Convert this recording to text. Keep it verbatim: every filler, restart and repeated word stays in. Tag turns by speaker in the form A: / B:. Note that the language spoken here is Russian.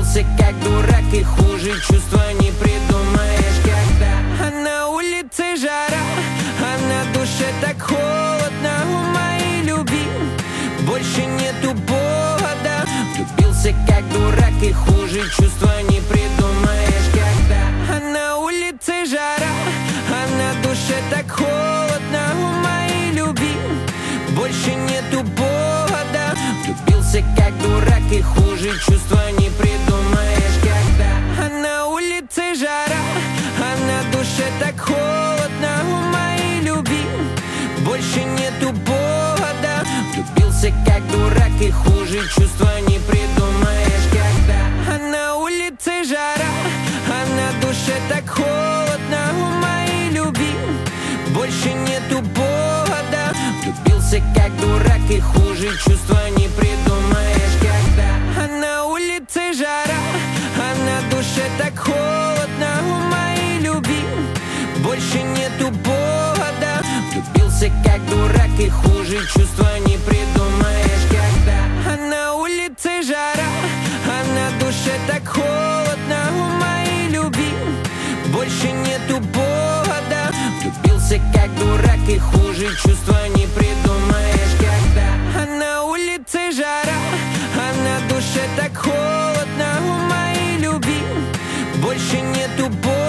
A: Влюбился как дурак и хуже чувства не придумаешь. Когда а на улице жара, а на душе так холодно, у моей любви больше нету повода. Влюбился как дурак и хуже чувства не придумаешь. Когда а на улице жара, а на душе так холодно, у моей любви больше нету повода. Влюбился как дурак и хуже чувства не придумаешь. Когда а на улице жара, а на душе так холодно, у моей любви больше нету повода. Влюбился как дурак и хуже чувства не придумаешь. Когда а на улице жара, а на душе так холодно, у моей любви больше нету повода. Влюбился как дурак и хуже чувства не придумаешь. Когда а на улице жара, а на душе так холодно, у моей любви больше нету повода. Влюбился как дурак и хуже чувства не придумаешь. Когда а на улице жара, а на душе так холодно, у моей любви больше нету повода. Влюбился как дурак и хуже чувства не придумаешь. Когда а на улице жара, а на душе так холодно, у моей любви больше нету повода.